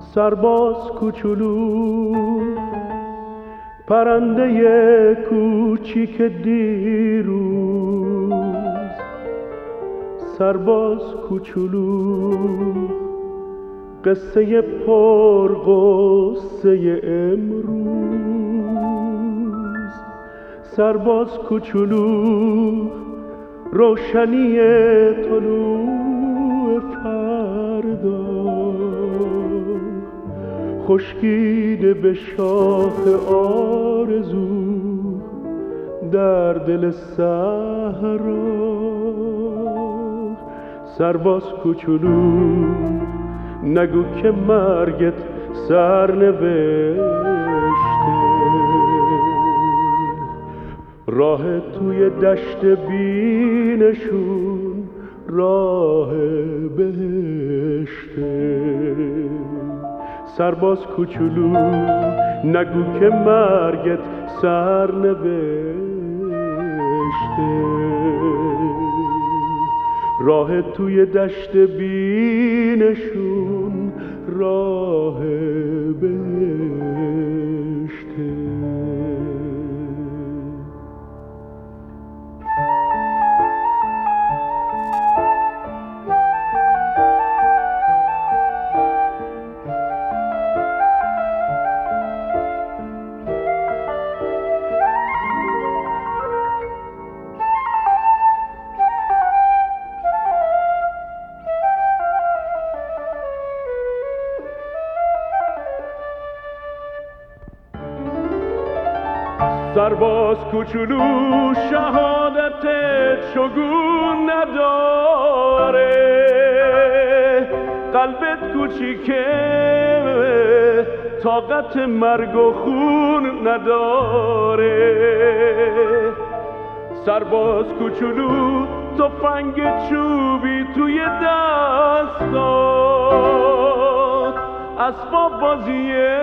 سرباز کوچولو، پرنده کوچیک دیروز. سرباز کوچولو، قصه پرغصه امروز. سرباز کوچولو، روشنی طلوع فردا، خشکیده به شاخ آرزو در دل صحرا. سرباز کوچولو، نگو که مرگت سرنوشته، راه توی دشت بینشون راه بهشته. سرباز کوچولو، نگو که مرگت سرنوشته، راه توی دشت بینشون راه بهشته. سرباز کوچولو، شهادتت شگون نداره، قلبت کوچیکه، طاقت مرگ و خون نداره. سرباز کوچولو، تفنگ چوبی توی دستات، اسباب بازیه،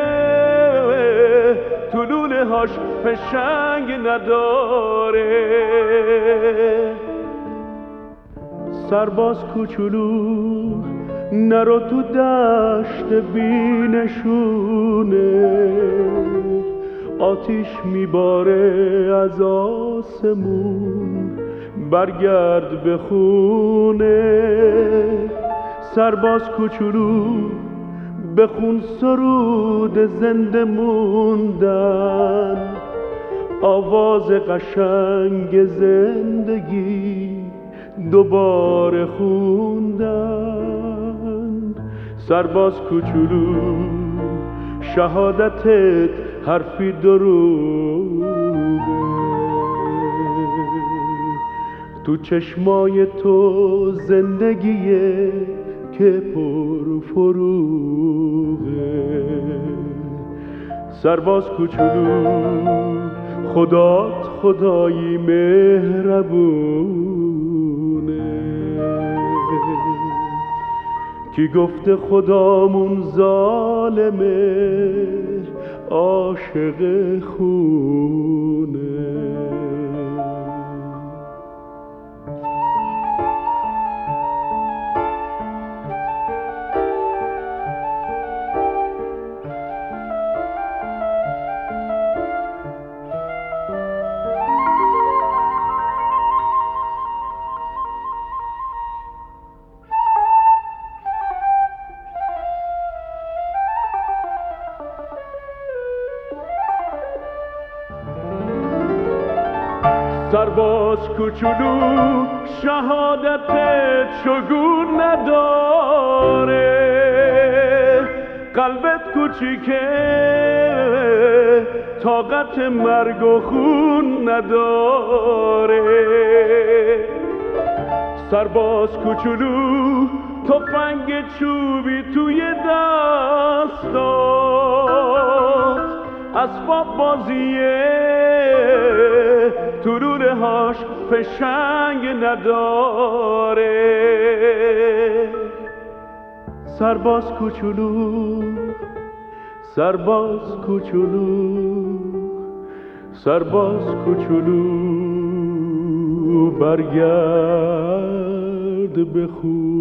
تو لوله هاش پشنگ نداره. سرباز کوچولو، نرو تو دشت بینشونه، آتیش میباره از آسمون، برگرد به خونه. سرباز کوچولو، بخون سرود زنده موندن، آواز قشنگ زندگی دوباره خوندن. سرباز کوچولو، شهادتت حرفی دروغه، تو چشمای تو زندگیه که پر فروغه. سرباز کوچولو، خدات خدایی مهربونه، کی گفته خدامون ظالمه، عاشق خونه. سرباز کوچولو، شهادتت شگون نداره، قلبت کوچیکه، طاقت مرگ و خون نداره. سرباز کوچولو، تفنگ چوبی توی دستات، اسباب بازیه، تو لوله هاش فشنگ نداره. سرباز کوچولو، سرباز کوچولو، سرباز کوچولو، برگرد به خون.